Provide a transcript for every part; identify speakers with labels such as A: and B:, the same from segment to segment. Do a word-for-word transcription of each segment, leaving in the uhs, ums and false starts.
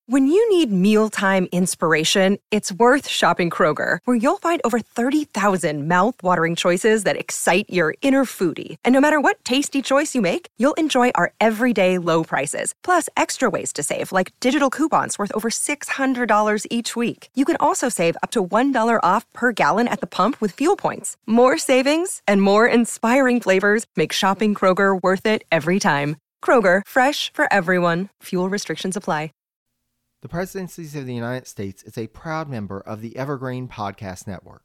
A: When you need mealtime inspiration, it's worth shopping Kroger, where you'll find over thirty thousand mouth-watering choices that excite your inner foodie. And no matter what tasty choice you make, you'll enjoy our everyday low prices, plus extra ways to save, like digital coupons worth over six hundred dollars each week. You can also save up to one dollar off per gallon at the pump with fuel points. More savings and more inspiring flavors make shopping Kroger worth it every time. Kroger, fresh for everyone. Fuel restrictions apply.
B: The Presidencies of the United States is a proud member of the Evergreen Podcast Network.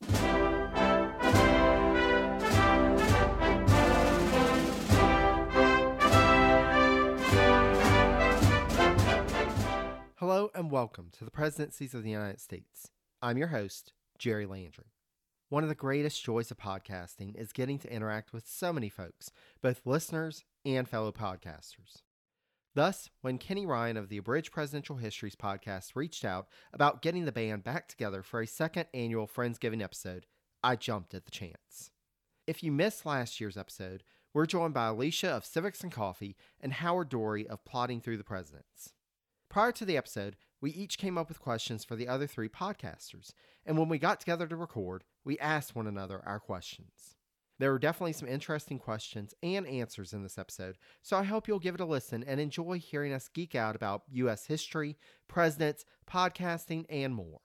B: Hello and welcome to the Presidencies of the United States. I'm your host, Jerry Landry. One of the greatest joys of podcasting is getting to interact with so many folks, both listeners and fellow podcasters. Thus, when Kenny Ryan of the Abridged Presidential Histories podcast reached out about getting the band back together for a second annual Friendsgiving episode, I jumped at the chance. If you missed last year's episode, we're joined by Alicia of Civics and Coffee and Howard Dory of Plotting Through the Presidents. Prior to the episode, we each came up with questions for the other three podcasters, and when we got together to record, we asked one another our questions. There were definitely some interesting questions and answers in this episode, so I hope you'll give it a listen and enjoy hearing us geek out about U S history, presidents, podcasting, and more.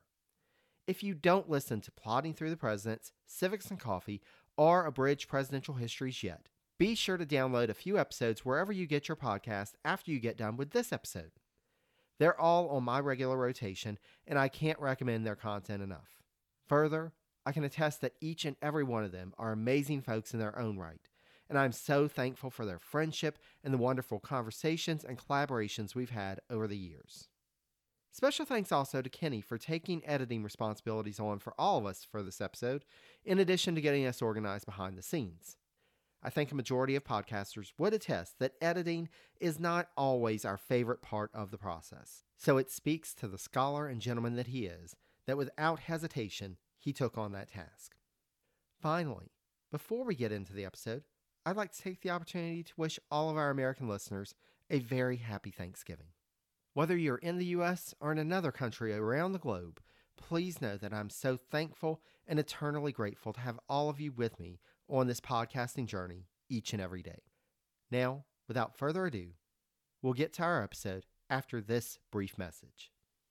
B: If you don't listen to Plotting Through the Presidents, Civics and Coffee, or Abridged Presidential Histories yet, be sure to download a few episodes wherever you get your podcast after you get done with this episode. They're all on my regular rotation, and I can't recommend their content enough. Further, I can attest that each and every one of them are amazing folks in their own right, and I'm so thankful for their friendship and the wonderful conversations and collaborations we've had over the years. Special thanks also to Kenny for taking editing responsibilities on for all of us for this episode, in addition to getting us organized behind the scenes. I think a majority of podcasters would attest that editing is not always our favorite part of the process, so it speaks to the scholar and gentleman that he is, that without hesitation, he took on that task. Finally, before we get into the episode, I'd like to take the opportunity to wish all of our American listeners a very happy Thanksgiving. Whether you're in the U S or in another country around the globe, please know that I'm so thankful and eternally grateful to have all of you with me on this podcasting journey each and every day. Now, without further ado, we'll get to our episode after this brief message.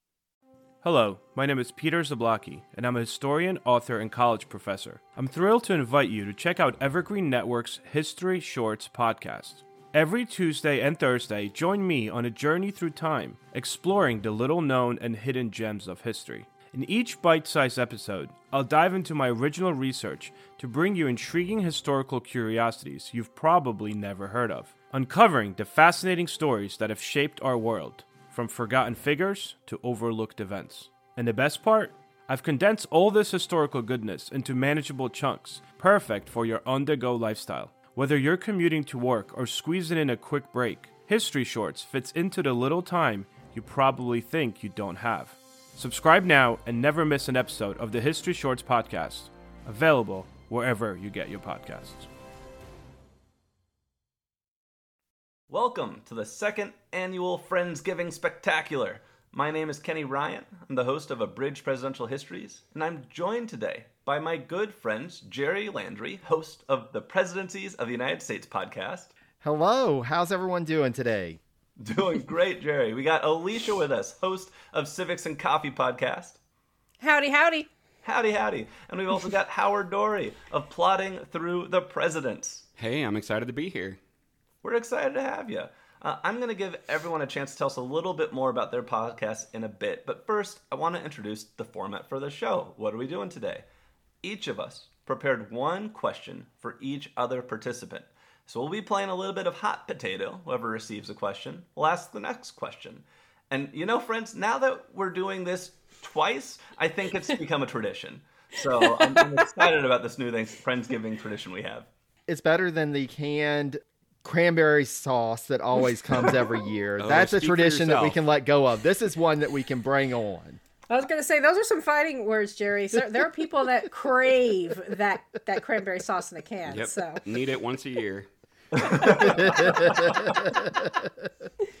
C: Hello, my name is Peter Zablocki, and I'm a historian, author, and college professor. I'm thrilled to invite you to check out Evergreen Network's History Shorts podcast. Every Tuesday and Thursday, join me on a journey through time, exploring the little-known and hidden gems of history. In each bite-sized episode, I'll dive into my original research to bring you intriguing historical curiosities you've probably never heard of, uncovering the fascinating stories that have shaped our world, from forgotten figures to overlooked events. And the best part? I've condensed all this historical goodness into manageable chunks, perfect for your on-the-go lifestyle. Whether you're commuting to work or squeezing in a quick break, History Shorts fits into the little time you probably think you don't have. Subscribe now and never miss an episode of the History Shorts podcast, available wherever you get your podcasts.
D: Welcome to the second annual Friendsgiving Spectacular. My name is Kenny Ryan. I'm the host of Abridged Presidential Histories, and I'm joined today by my good friends Jerry Landry, host of the Presidencies of the United States podcast.
B: Hello, how's everyone doing today?
D: Doing great, Jerry. We got Alicia with us, host of Civics and Coffee podcast.
E: Howdy, howdy.
D: Howdy, howdy. And we've also got Howard Dory of Plotting Through the Presidents.
F: Hey, I'm excited to be here.
D: We're excited to have you. Uh, I'm going to give everyone a chance to tell us a little bit more about their podcast in a bit. But first, I want to introduce the format for the show. What are we doing today? Each of us prepared one question for each other participant. So we'll be playing a little bit of hot potato. Whoever receives a question will ask the next question. And you know, friends, now that we're doing this twice, I think it's become a tradition. So I'm, I'm excited about this new Friendsgiving tradition we have.
B: It's better than the canned cranberry sauce that always comes every year.
F: Oh,
B: That's a
F: speak for
B: tradition that we
F: yourself.
B: can let go of. This is one that we can bring on.
E: I was going to say, those are some fighting words, Jerry. So there are people that crave that, that cranberry sauce in a can.
F: Yep.
E: So
F: Need it once a year.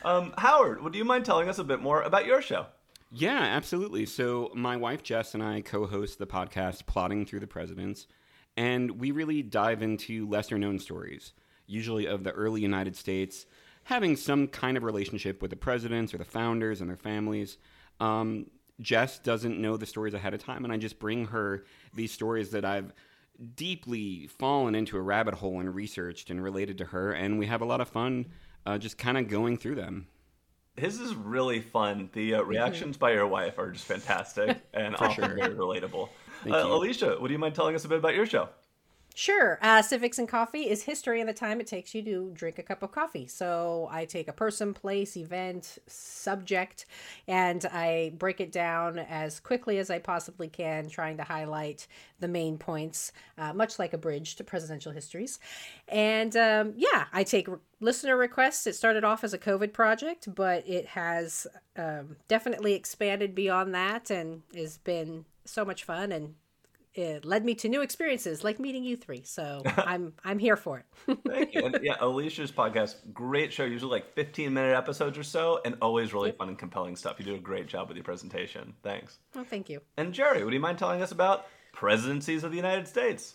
D: Um, Howard, would you mind telling us a bit more about your show?
F: Yeah, absolutely. So my wife Jess and I co-host the podcast Plotting Through the Presidents, and we really dive into lesser-known stories, usually of the early United States, having some kind of relationship with the presidents or the founders and their families. Um, Jess doesn't know the stories ahead of time, and I just bring her these stories that I've deeply fallen into a rabbit hole and researched and related to her, and we have a lot of fun uh, just kind of going through them.
D: His is really fun. The uh, reactions by your wife are just fantastic and often
F: sure.
D: very relatable.
F: Thank
D: Uh,
F: you.
D: Alicia, would you mind telling us a bit about your show?
E: Sure. Uh, Civics and Coffee is history and the time it takes you to drink a cup of coffee. So I take a person, place, event, subject, and I break it down as quickly as I possibly can, trying to highlight the main points, uh, much like a bridge to presidential histories. And um, yeah, I take re- listener requests. It started off as a COVID project, but it has um, definitely expanded beyond that and has been so much fun, and it led me to new experiences like meeting you three. So I'm I'm here for it.
D: Thank you. And yeah, Alicia's podcast, great show, usually like fifteen minute episodes or so, and always really fun and compelling stuff. You do a great job with your presentation. Thanks.
E: Oh, thank you.
D: And Jerry, would you mind telling us about Presidencies of the United States?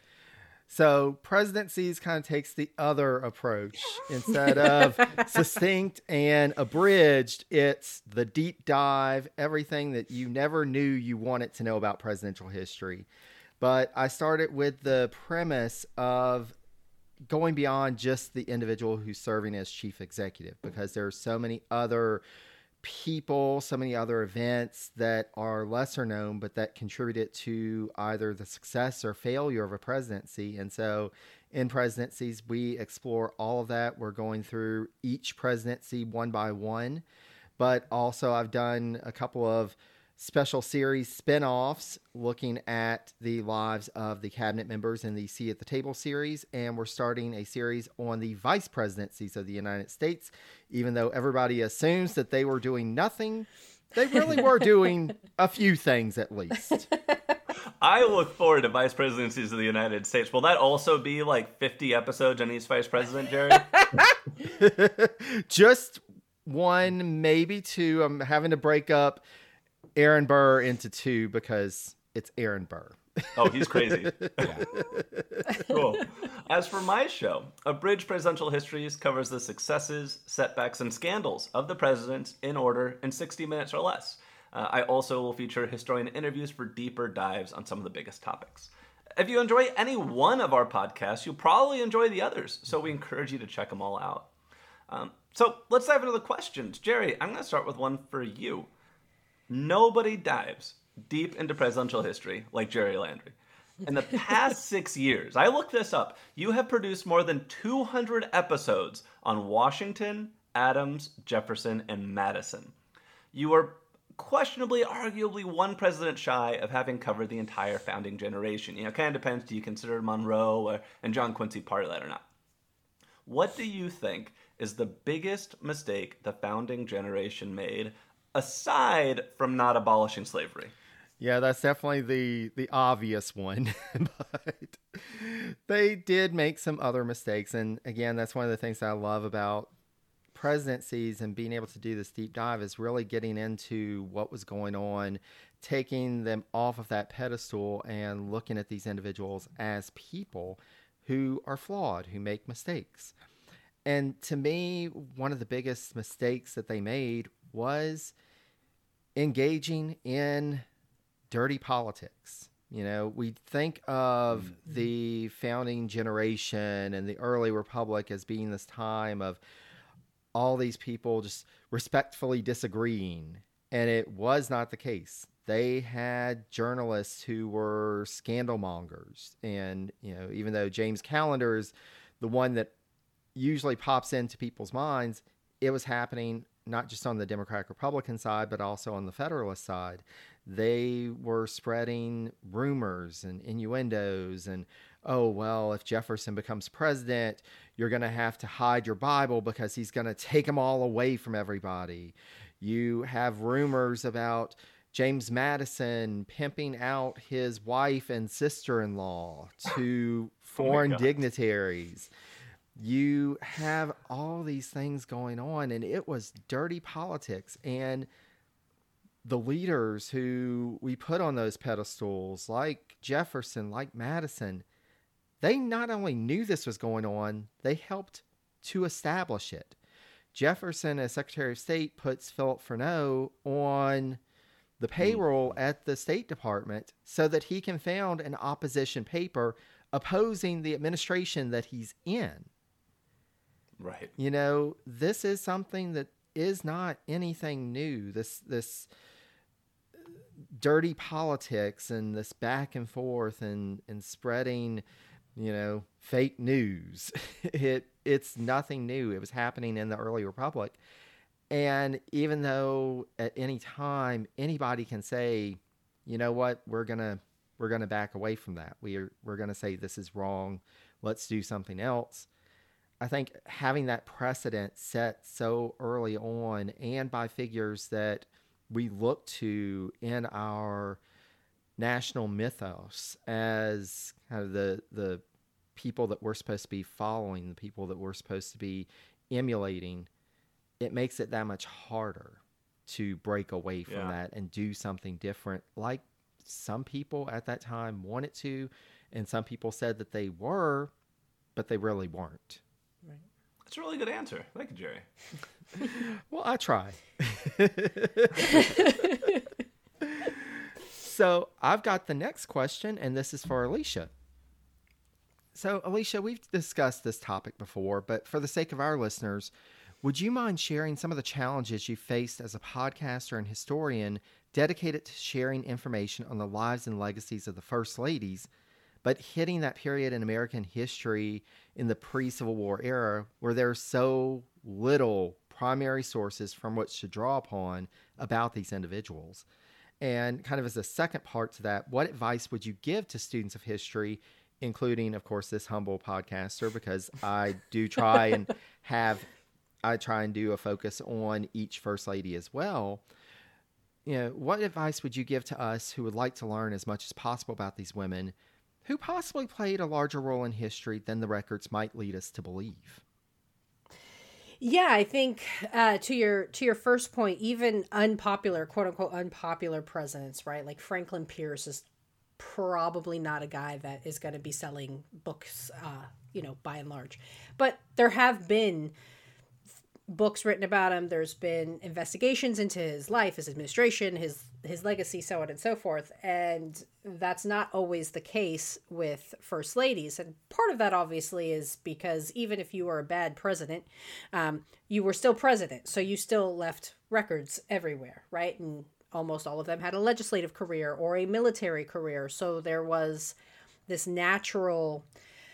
B: So presidencies kind of takes the other approach. Instead of succinct and abridged, it's the deep dive, everything that you never knew you wanted to know about presidential history. But I started with the premise of going beyond just the individual who's serving as chief executive, because there are so many other people, so many other events that are lesser known, but that contributed to either the success or failure of a presidency. And so in Presidencies, we explore all of that. We're going through each presidency one by one, but also I've done a couple of special series spin-offs looking at the lives of the cabinet members in the Seat at the Table series, and we're starting a series on the vice presidencies of the United States. Even though everybody assumes that they were doing nothing, they really were doing a few things at least.
D: I look forward to Vice Presidencies of the United States. Will that also be like fifty episodes on each vice president, Jerry?
B: Just one, maybe two. I'm having to break up Aaron Burr into two because it's Aaron Burr.
D: Oh, he's crazy. Cool. As for my show, Abridged Presidential Histories covers the successes, setbacks, and scandals of the presidents in order in sixty minutes or less. Uh, I also will feature historian interviews for deeper dives on some of the biggest topics. If you enjoy any one of our podcasts, you'll probably enjoy the others, so we encourage you to check them all out. Um, so let's dive into the questions. Jerry, I'm going to start with one for you. Nobody dives deep into presidential history like Jerry Landry. In the past six years, I looked this up, you have produced more than two hundred episodes on Washington, Adams, Jefferson, and Madison. You are questionably, arguably one president shy of having covered the entire founding generation. You know, it kind of depends, do you consider Monroe or, and John Quincy part of that or not? What do you think is the biggest mistake the founding generation made, aside from not abolishing slavery?
B: Yeah, that's definitely the the obvious one. But they did make some other mistakes. And again, that's one of the things that I love about presidencies and being able to do this deep dive, is really getting into what was going on, taking them off of that pedestal and looking at these individuals as people who are flawed, who make mistakes. And to me, one of the biggest mistakes that they made was engaging in dirty politics. You know, we think of mm-hmm. the founding generation and the early republic as being this time of all these people just respectfully disagreeing. And it was not the case. They had journalists who were scandal mongers. And, you know, even though James Callender is the one that usually pops into people's minds, it was happening not just on the Democratic Republican side, but also on the Federalist side. They were spreading rumors and innuendos and, oh, well, if Jefferson becomes president, you're going to have to hide your Bible because he's going to take them all away from everybody. You have rumors about James Madison pimping out his wife and sister-in-law to foreign
D: oh
B: dignitaries. you have all these things going on, and it was dirty politics. And the leaders who we put on those pedestals, like Jefferson, like Madison, they not only knew this was going on, they helped to establish it. Jefferson, as Secretary of State, puts Philip Freneau on the payroll at the State Department so that he can found an opposition paper opposing the administration that he's in.
D: Right.
B: You know, this is something that is not anything new. This this dirty politics and this back and forth and, and spreading, you know, fake news. It it's nothing new. It was happening in the early republic. And even though at any time anybody can say, you know what, we're gonna we're gonna back away from that. We're we're gonna say this is wrong. Let's do something else. I think having that precedent set so early on and by figures that we look to in our national mythos as kind of the the people that we're supposed to be following, the people that we're supposed to be emulating, it makes it that much harder to break away from
D: Yeah.
B: that and do something different, like some people at that time wanted to, and some people said that they were, but they really weren't.
D: That's a really good answer. Thank you, Jerry.
B: Well, I try. So I've got the next question, and this is for Alicia. So, Alicia, we've discussed this topic before, but for the sake of our listeners, would you mind sharing some of the challenges you faced as a podcaster and historian dedicated to sharing information on the lives and legacies of the First Ladies, but hitting that period in American history in the pre-Civil War era where there's so little primary sources from which to draw upon about these individuals? And kind of as a second part to that, what advice would you give to students of history, including, of course, this humble podcaster, because I do try and have, I try and do a focus on each First Lady as well. You know, what advice would you give to us who would like to learn as much as possible about these women who possibly played a larger role in history than the records might lead us to believe?
E: Yeah, I think uh, to your to your first point, even unpopular, quote unquote, unpopular presidents, right? Like Franklin Pierce is probably not a guy that is going to be selling books, uh, you know, by and large. But there have been books written about him. There's been investigations into his life, his administration, his his legacy, so on and so forth. And that's not always the case with first ladies. And part of that obviously is because even if you were a bad president, um, you were still president. So you still left records everywhere, right? And almost all of them had a legislative career or a military career. So there was this natural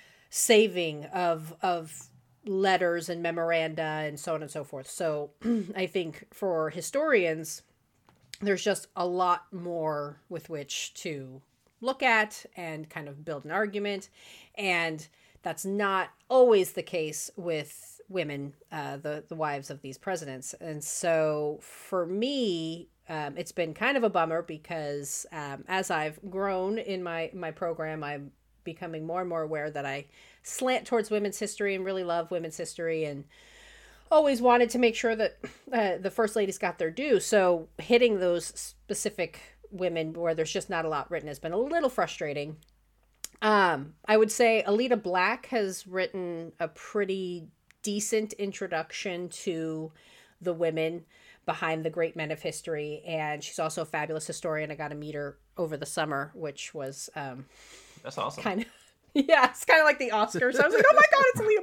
E: saving of of letters and memoranda and so on and so forth. So I think for historians, there's just a lot more with which to look at and kind of build an argument. And that's not always the case with women, uh, the, the wives of these presidents. And so for me, um, it's been kind of a bummer because um, as I've grown in my, my program, I'm becoming more and more aware that I slant towards women's history and really love women's history and always wanted to make sure that uh, the first ladies got their due. So hitting those specific women where there's just not a lot written has been a little frustrating. Um, I would say Alida Black has written a pretty decent introduction to the women behind the great men of history. And she's also a fabulous historian. I got to meet her over the summer, which was um,
D: That's awesome.
E: kind of, yeah, it's kind of like the Oscars. I was like, oh my God, it's Alida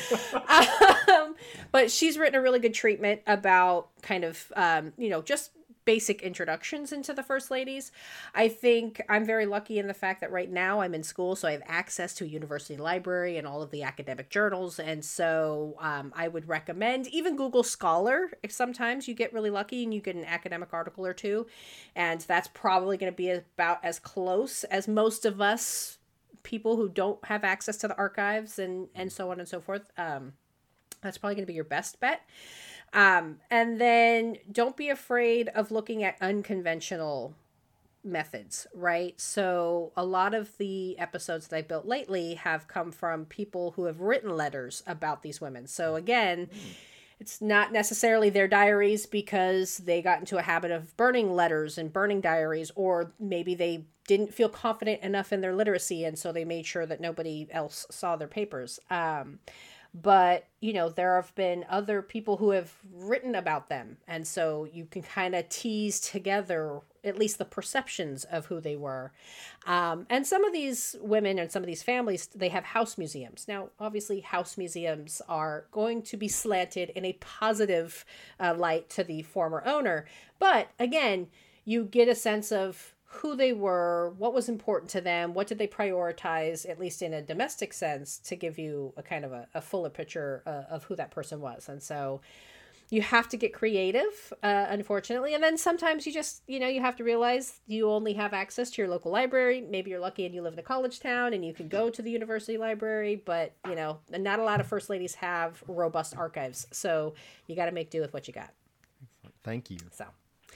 E: Black. um, but she's written a really good treatment about kind of, um, you know, just basic introductions into the first ladies. I think I'm very lucky in the fact that right now I'm in school, so I have access to a university library and all of the academic journals. And so um, I would recommend even Google Scholar. If sometimes you get really lucky and you get an academic article or two, and that's probably going to be about as close as most of us people who don't have access to the archives and, and so on and so forth. Um, that's probably going to be your best bet. Um, and then don't be afraid of looking at unconventional methods, right? So a lot of the episodes that I built lately have come from people who have written letters about these women. So again, it's not necessarily their diaries because they got into a habit of burning letters and burning diaries, or maybe they didn't feel confident enough in their literacy, and so they made sure that nobody else saw their papers. Um, but, you know, there have been other people who have written about them, and so you can kind of tease together at least the perceptions of who they were. Um, and some of these women and some of these families, they have house museums. Now, obviously, house museums are going to be slanted in a positive uh, light to the former owner. But again, you get a sense of who they were, what was important to them, what did they prioritize, at least in a domestic sense, to give you a kind of a, a fuller picture uh, of who that person was. And so you have to get creative, uh, unfortunately. And then sometimes you just, you know, you have to realize you only have access to your local library. Maybe you're lucky and you live in a college town and you can go to the university library, but, you know, not a lot of first ladies have robust archives. So you got to make do with what you got.
B: Excellent. Thank you.
E: So,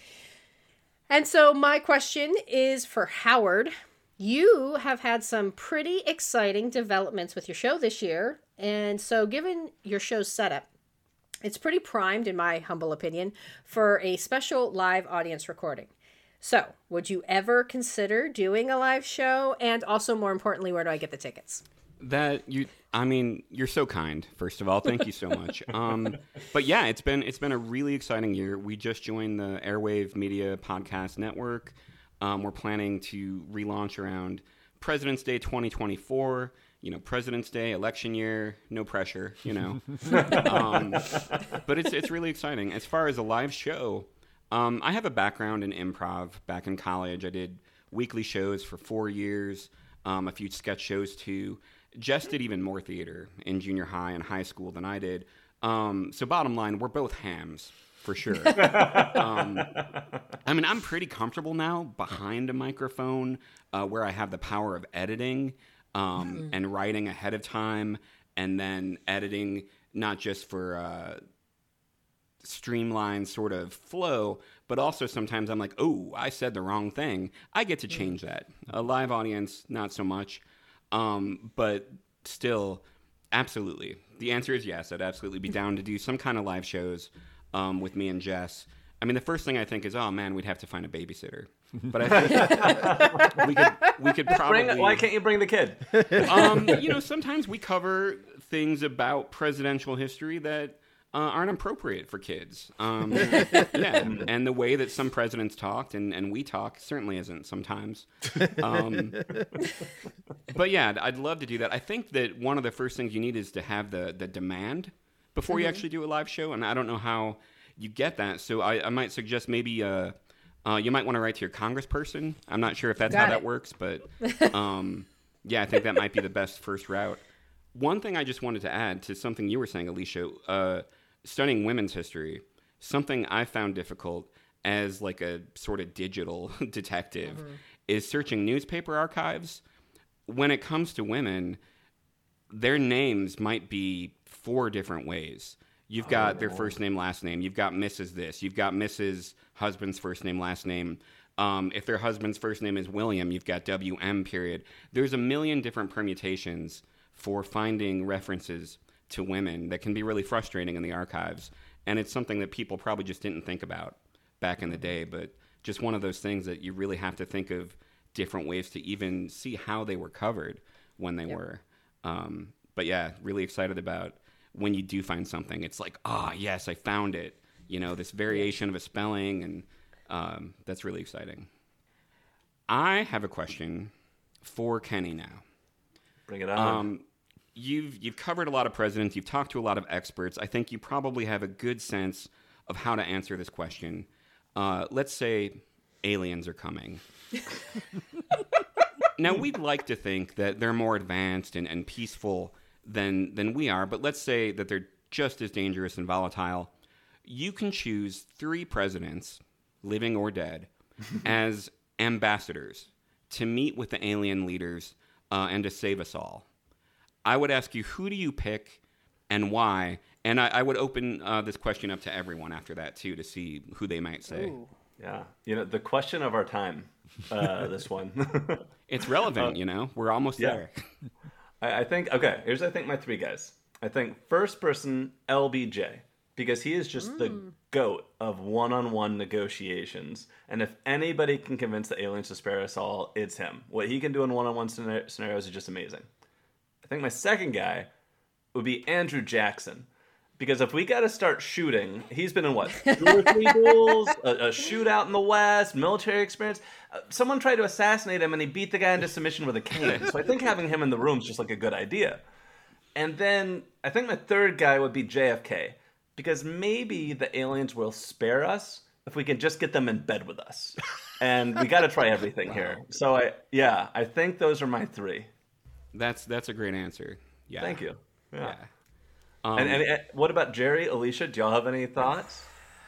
E: and so my question is for Howard. You have had some pretty exciting developments with your show this year. And so given your show's setup, it's pretty primed, in my humble opinion, for a special live audience recording. So, would you ever consider doing a live show? And also, more importantly, where do I get the tickets?
F: That you, I mean, you're so kind. First of all, thank you so much. Um, but yeah, it's been it's been a really exciting year. We just joined the Airwave Media Podcast Network. Um, we're planning to relaunch around President's Day twenty twenty-four. You know, President's Day, election year, no pressure, you know. um, but it's it's really exciting. As far as a live show, um, I have a background in improv. Back in college, I did weekly shows for four years, um, a few sketch shows too. Jess did even more theater in junior high and high school than I did. Um, so bottom line, we're both hams, for sure. um, I mean, I'm pretty comfortable now behind a microphone uh, where I have the power of editing. Um, mm-hmm. and writing ahead of time, and then editing not just for uh, streamlined sort of flow, but also sometimes I'm like, oh, I said the wrong thing. I get to change that. A live audience, not so much. Um, but still, absolutely. The answer is yes. I'd absolutely be down to do some kind of live shows um, with me and Jess. I mean, the first thing I think is, oh, man, we'd have to find a babysitter. But I think we could we could probably...
D: Bring, why can't you bring the kid?
F: um, you know, sometimes we cover things about presidential history that uh, aren't appropriate for kids. Um, yeah, and the way that some presidents talked and, and we talk certainly isn't sometimes. Um, but yeah, I'd love to do that. I think that one of the first things you need is to have the, the demand before mm-hmm. you actually do a live show, and I don't know how you get that. So I, I might suggest maybe... Uh, Uh, you might want to write to your congressperson. I'm not sure if that's
E: Got
F: how
E: it.
F: that works, but um, yeah, I think that might be the best first route. One thing I just wanted to add to something you were saying, Alicia, uh, studying women's history, something I found difficult as like a sort of digital detective mm-hmm. is searching newspaper archives. When it comes to women, their names might be four different ways. You've got oh. their first name, last name. You've got Missus this. You've got Missus husband's first name, last name. Um, if their husband's first name is William, you've got W M period. There's a million different permutations for finding references to women that can be really frustrating in the archives. And it's something that people probably just didn't think about back in the day, but just one of those things that you really have to think of different ways to even see how they were covered when they yep. were. Um, but yeah, really excited about when you do find something. It's like, ah, oh, yes, I found it. You know, this variation of a spelling, and um, that's really exciting. I have a question for Kenny now.
D: Bring it on.
F: Um, you've you've covered a lot of presidents. You've talked to a lot of experts. I think you probably have a good sense of how to answer this question. Uh, let's say aliens are coming. Now, we'd like to think that they're more advanced and, and peaceful than than we are, but let's say that they're just as dangerous and volatile. You can choose three presidents, living or dead, as ambassadors to meet with the alien leaders uh, and to save us all. I would ask you, who do you pick and why? And I, I would open uh, this question up to everyone after that, too, to see who they might say.
E: Ooh.
D: Yeah. You know, the question of our time, uh, this one.
F: It's relevant, uh, you know? We're almost yeah. there.
D: I, I think, okay, here's, I think, my three guys. I think first person, L B J, because he is just mm. the goat of one-on-one negotiations. And if anybody can convince the aliens to spare us all, it's him. What he can do in one-on-one scenarios is just amazing. I think my second guy would be Andrew Jackson. Because if we got to start shooting, he's been in what, two or three duels, a, a shootout in the West, military experience. Uh, someone tried to assassinate him and he beat the guy into submission with a cane. So I think having him in the room is just like a good idea. And then I think my third guy would be J F K. Because maybe the aliens will spare us if we can just get them in bed with us. And we got to try everything wow. here. So I, yeah, I think those are my three.
F: That's that's a great answer. Yeah.
D: Thank you. Yeah. yeah.
F: Um,
D: and, and, and what about Jerry, Alicia? Do y'all have any thoughts?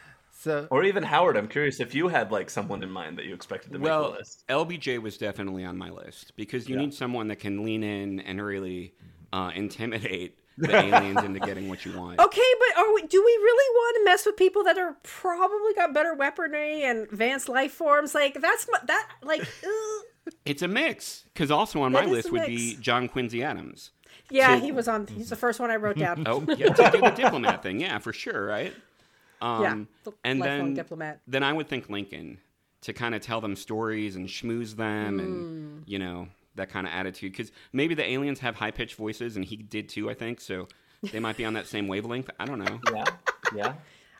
B: So,
D: or even Howard, I'm curious if you had like someone in mind that you expected to make
F: well,
D: the list.
F: L B J was definitely on my list because you yeah. need someone that can lean in and really uh, intimidate the aliens into getting what you want.
E: Okay, but are we, do we really want to mess with people that are probably got better weaponry and advanced life forms? Like that's my, that like. Ugh.
F: It's a mix because also on my list would be John Quincy Adams.
E: Yeah,
F: so,
E: he was on. He's the first one I wrote down.
F: Oh, yeah, to do the diplomat thing, yeah, for sure, right? Um,
E: yeah, the
F: and then
E: diplomat.
F: Then I would think Lincoln to kind of tell them stories and schmooze them, mm. and you know that kind of attitude. Because maybe the aliens have high pitched voices, and he did too. I think so. They might be on that same wavelength. I don't know.
D: Yeah, yeah.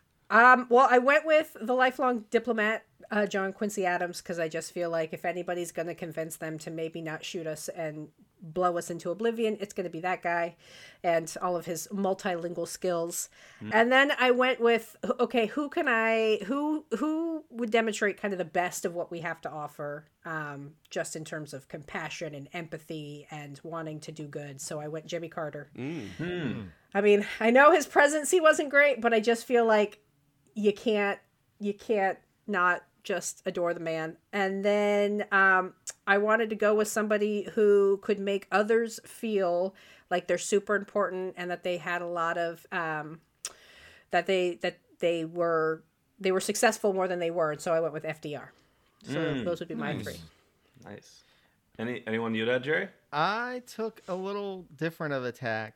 E: Um, well, I went with the lifelong diplomat, uh, John Quincy Adams, because I just feel like if anybody's going to convince them to maybe not shoot us and blow us into oblivion, it's going to be that guy and all of his multilingual skills. Mm. And then I went with, okay, who can I, who, who would demonstrate kind of the best of what we have to offer, um, just in terms of compassion and empathy and wanting to do good. So I went Jimmy Carter.
F: Mm.
E: I mean, I know his presidency wasn't great, but I just feel like you can't, you can't not just adore the man. And then um, I wanted to go with somebody who could make others feel like they're super important and that they had a lot of, um, that they, that they were, they were successful more than they were. And so I went with F D R. So mm, those would be my
D: nice.
E: three.
D: Nice. Any, anyone you'd add, Jerry?
B: I took a little different of a tact.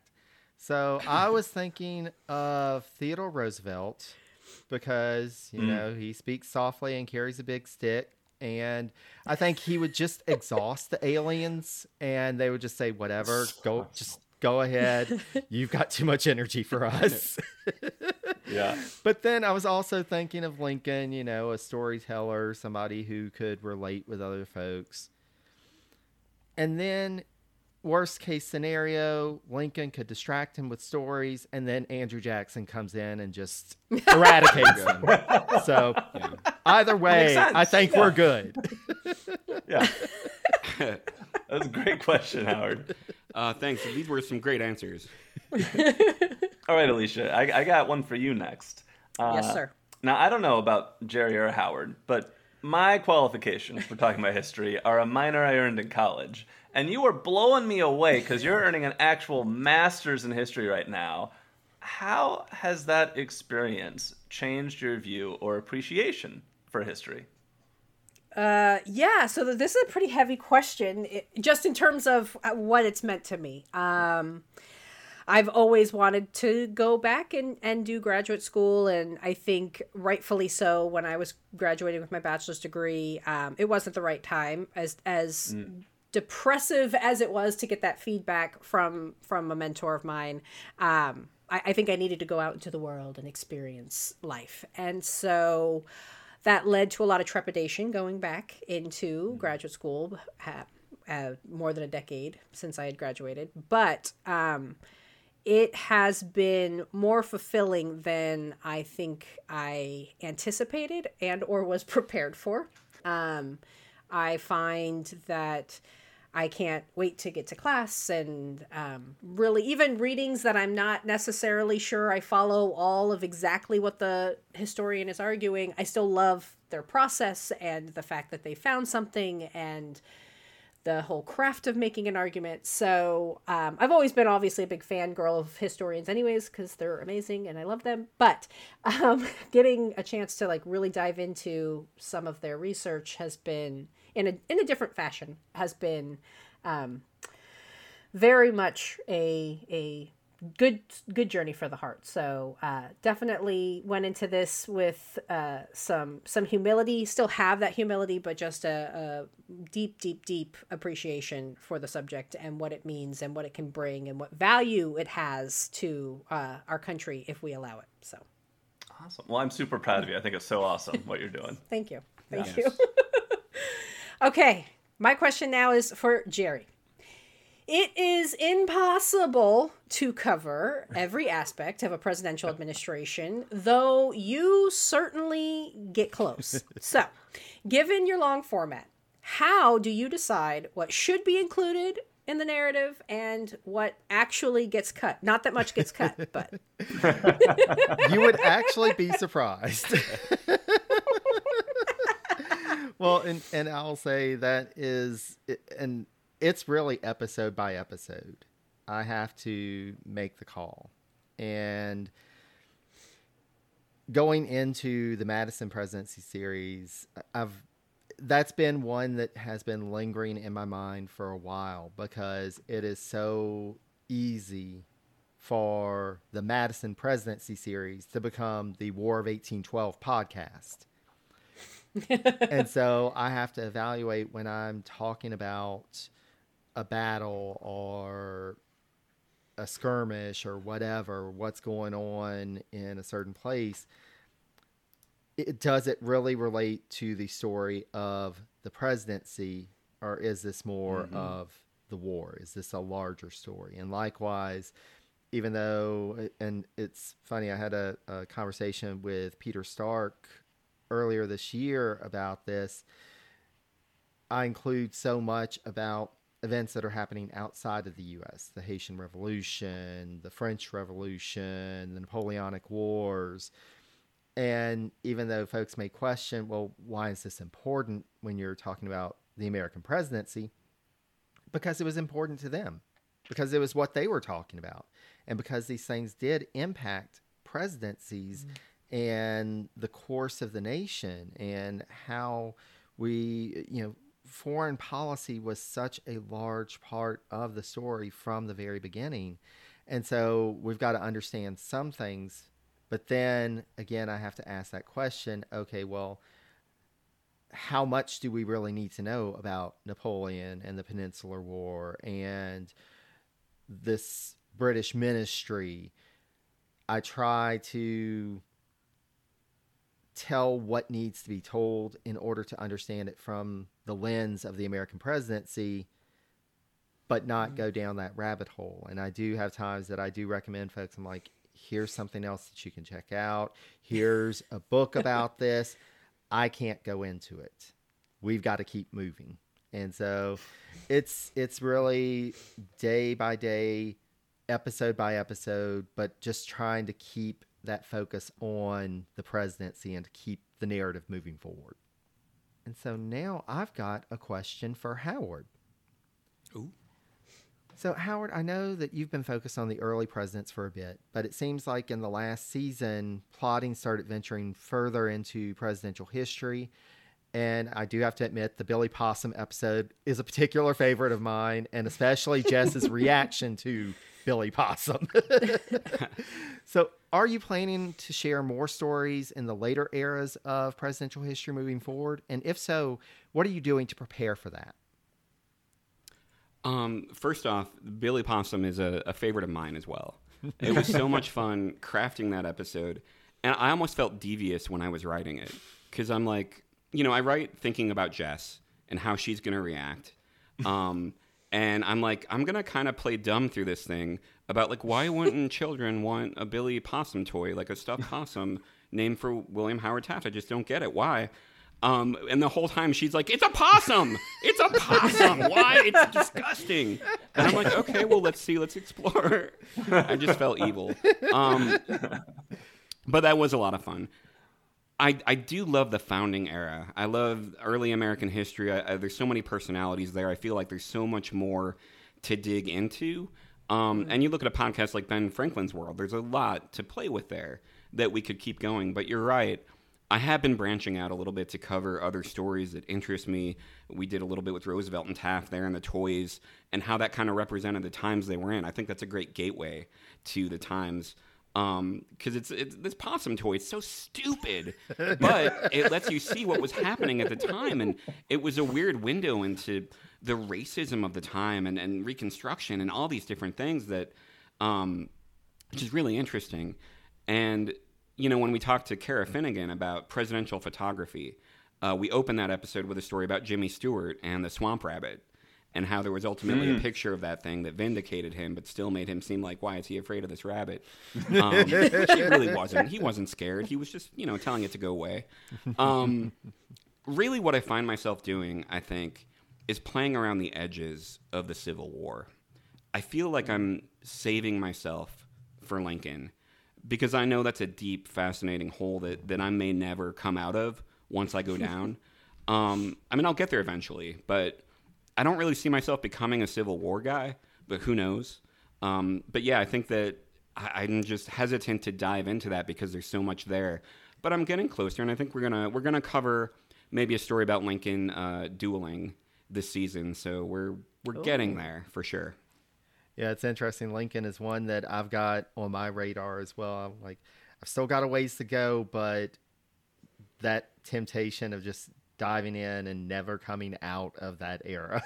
B: So I was thinking of Theodore Roosevelt, because, you mm. know, he speaks softly and carries a big stick. And I think he would just exhaust the aliens and they would just say, whatever, go, just go ahead. You've got too much energy for us.
D: Yeah.
B: But then I was also thinking of Lincoln, you know, a storyteller, somebody who could relate with other folks. And then worst case scenario, Lincoln could distract him with stories, and then Andrew Jackson comes in and just eradicates him. So yeah. Either way, I think yeah. we're good.
D: Yeah. That's a great question, Howard.
F: Uh, thanks. These were some great answers.
D: All right, Alicia, I, I got one for you next.
E: Uh, yes, sir.
D: Now, I don't know about Jerry or Howard, but my qualifications for talking about history are a minor I earned in college. And you are blowing me away because you're earning an actual master's in history right now. How has that experience changed your view or appreciation for history?
E: Uh, yeah, so this is a pretty heavy question, it, just in terms of what it's meant to me. Um, I've always wanted to go back and, and do graduate school, and I think rightfully so. When I was graduating with my bachelor's degree, um, it wasn't the right time, as as mm. depressive as it was to get that feedback from from a mentor of mine. Um, I, I think I needed to go out into the world and experience life, and so that led to a lot of trepidation going back into mm. graduate school. Uh, uh, more than a decade since I had graduated, but um, it has been more fulfilling than I think I anticipated and or was prepared for. Um, I find that I can't wait to get to class, and um, really even readings that I'm not necessarily sure I follow all of exactly what the historian is arguing. I still love their process and the fact that they found something and the whole craft of making an argument. So um, I've always been obviously a big fangirl of historians anyways, because they're amazing and I love them. But um, getting a chance to like really dive into some of their research has been, in a in a different fashion, has been um, very much a a good good journey for the heart. So uh, definitely went into this with uh, some some humility, still have that humility, but just a, a deep, deep, deep appreciation for the subject and what it means and what it can bring and what value it has to uh, our country if we allow it. So
D: awesome. Well, I'm super proud of you. I think it's so awesome what you're doing.
E: Thank you. Thank
F: Yes.
E: you. Okay. My question now is for Jerry. It is impossible to cover every aspect of a presidential administration, though you certainly get close. So, given your long format, how do you decide what should be included in the narrative and what actually gets cut? Not that much gets cut, but...
B: You would actually be surprised. Well, and, and I'll say that is... and. It's really episode by episode. I have to make the call. And going into the Madison presidency series, I've that's been one that has been lingering in my mind for a while because it is so easy for the Madison presidency series to become the War of eighteen twelve podcast. And so I have to evaluate when I'm talking about a battle or a skirmish or whatever, what's going on in a certain place, it, does it really relate to the story of the presidency, or is this more mm-hmm. of the war? Is this a larger story? And likewise, even though, and it's funny, I had a, a conversation with Peter Stark earlier this year about this. I include so much about events that are happening outside of the U S, the Haitian Revolution, the French Revolution, the Napoleonic Wars. And even though folks may question, well, why is this important when you're talking about the American presidency? Because it was important to them, because it was what they were talking about, and because these things did impact presidencies mm-hmm. and the course of the nation and how we, you know, foreign policy was such a large part of the story from the very beginning. And so we've got to understand some things, but then again, I have to ask that question. Okay, well, how much do we really need to know about Napoleon and the Peninsular War and this British ministry? I try to tell what needs to be told in order to understand it from the lens of the American presidency, but not mm-hmm. go down that rabbit hole. And I do have times that I do recommend folks, I'm like, here's something else that you can check out. Here's a book about this. I can't go into it. We've got to keep moving. And so it's it's really day by day, episode by episode, but just trying to keep that focus on the presidency and to keep the narrative moving forward. And so now I've got a question for Howard.
F: Ooh.
B: So Howard, I know that you've been focused on the early presidents for a bit, but it seems like in the last season, plotting started venturing further into presidential history. And I do have to admit, the Billy Possum episode is a particular favorite of mine, and especially Jess's reaction to Billy Possum. So are you planning to share more stories in the later eras of presidential history moving forward? And if so, what are you doing to prepare for that?
F: Um, first off, Billy Possum is a, a favorite of mine as well. It was so much fun crafting that episode. And I almost felt devious when I was writing it. Because I'm like, you know, I write thinking about Jess and how she's going to react. Um, and I'm like, I'm going to kind of play dumb through this thing about, like, why wouldn't children want a Billy Possum toy, like a stuffed possum named for William Howard Taft? I just don't get it. Why? Um, and the whole time she's like, it's a possum! It's a possum! Why? It's disgusting! And I'm like, okay, well, let's see. Let's explore. I just felt evil. Um, but that was a lot of fun. I, I do love the founding era. I love early American history. I, I, there's so many personalities there. I feel like there's so much more to dig into. Um, mm-hmm. And you look at a podcast like Ben Franklin's World, there's a lot to play with there that we could keep going. But you're right. I have been branching out a little bit to cover other stories that interest me. We did a little bit with Roosevelt and Taft there and the toys and how that kind of represented the times they were in. I think that's a great gateway to the times. Um, because it's, it's this possum toy. It's so stupid, but it lets you see what was happening at the time, and it was a weird window into the racism of the time and, and Reconstruction and all these different things that, um, which is really interesting. And you know, when we talked to Kara Finnegan about presidential photography, uh, we opened that episode with a story about Jimmy Stewart and the swamp rabbit. And how there was ultimately mm. a picture of that thing that vindicated him, but still made him seem like, why is he afraid of this rabbit? Um, he really wasn't. He wasn't scared. He was just, you know, telling it to go away. Um, really what I find myself doing, I think, is playing around the edges of the Civil War. I feel like I'm saving myself for Lincoln because I know that's a deep, fascinating hole that, that I may never come out of once I go down. um, I mean, I'll get there eventually, but I don't really see myself becoming a Civil War guy, but who knows? Um, but yeah, I think that I, I'm just hesitant to dive into that because there's so much there. But I'm getting closer, and I think we're gonna we're gonna cover maybe a story about Lincoln uh, dueling this season. So we're we're Ooh. getting there for sure.
B: Yeah, it's interesting. Lincoln is one that I've got on my radar as well. I'm like, I've still got a ways to go, but that temptation of just diving in and never coming out of that era.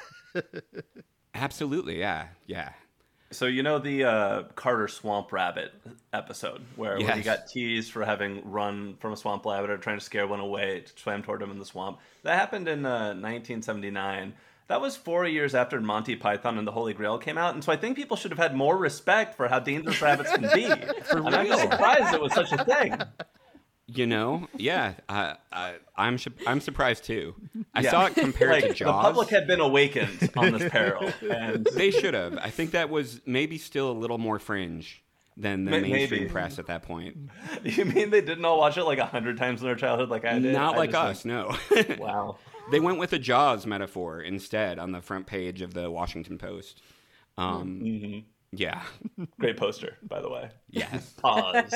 F: Absolutely, yeah, yeah.
D: So you know the uh, Carter Swamp Rabbit episode where,
F: yes.
D: where he got teased for having run from a swamp rabbit or trying to scare one away, it swam toward him in the swamp. That happened in uh, nineteen seventy-nine. That was four years after Monty Python and the Holy Grail came out, and so I think people should have had more respect for how dangerous rabbits can be.
F: For
D: and I'm just surprised it was such a thing.
F: You know, yeah, I, I, I'm I'm surprised too. I
D: yeah.
F: saw it compared
D: like,
F: to Jaws.
D: The public had been awakened on this peril, and
F: they should have. I think that was maybe still a little more fringe than the
D: maybe.
F: mainstream press at that point.
D: You mean they didn't all watch it like a hundred times in their childhood, like I did?
F: Not
D: I
F: like
D: just,
F: us, no.
D: Wow.
F: They went with a Jaws metaphor instead on the front page of the Washington Post. Um,
D: mm-hmm.
F: Yeah.
D: Great poster, by the way.
F: Yes.
D: Pause.